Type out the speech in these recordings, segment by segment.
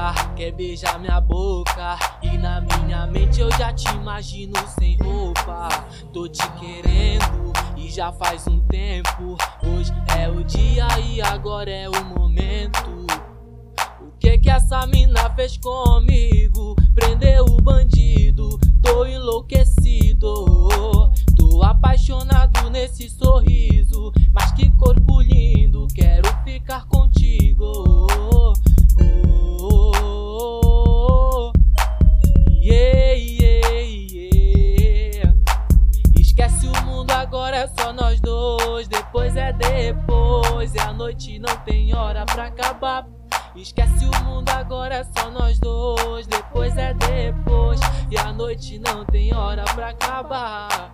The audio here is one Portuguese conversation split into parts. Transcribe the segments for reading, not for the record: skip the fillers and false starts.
louca, quer beijar minha boca, e na minha mente eu já te imagino sem roupa. Tô te querendo e já faz um tempo. Hoje é o dia e agora é o momento. O que essa mina fez comigo? Prendeu o bandido, tô enlouquecido. Tô apaixonado nesse sorriso, mas que corpo lindo, quero ficar contigo. Yeah, yeah, yeah. Esquece o mundo, agora é só nós dois. Depois é depois, e a noite não tem hora pra acabar. Esquece o mundo, agora é só nós dois. Depois é depois, e a noite não tem hora pra acabar.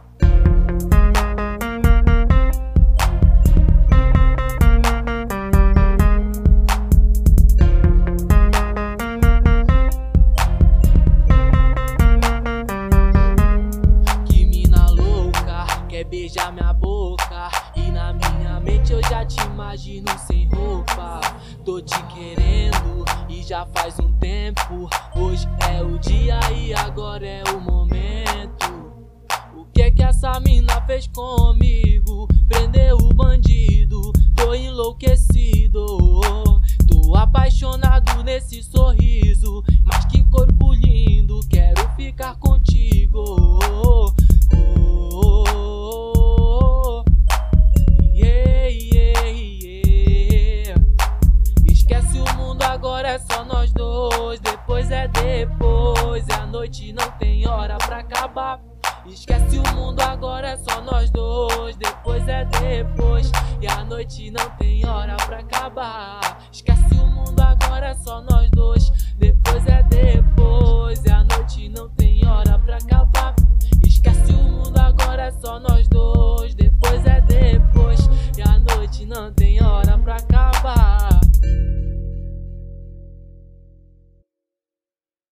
Que mina louca, quer beijar minha boca, e na minha mente eu já te imagino sem roupa. Tô te querendo e já faz um tempo. Hoje é o dia e agora é o momento. O que essa mina fez comigo? Prendeu o bandido, tô enlouquecido. Tô apaixonado nesse sorriso, mas que corpo lindo, quero ficar contigo. Yeah, yeah, yeah. Esquece o mundo, agora é só nós dois. Depois é depois, e a noite não tem hora pra acabar. Esquece o mundo, agora é só nós dois. Depois é depois, e a noite não tem hora pra acabar. Esquece o mundo, agora é só nós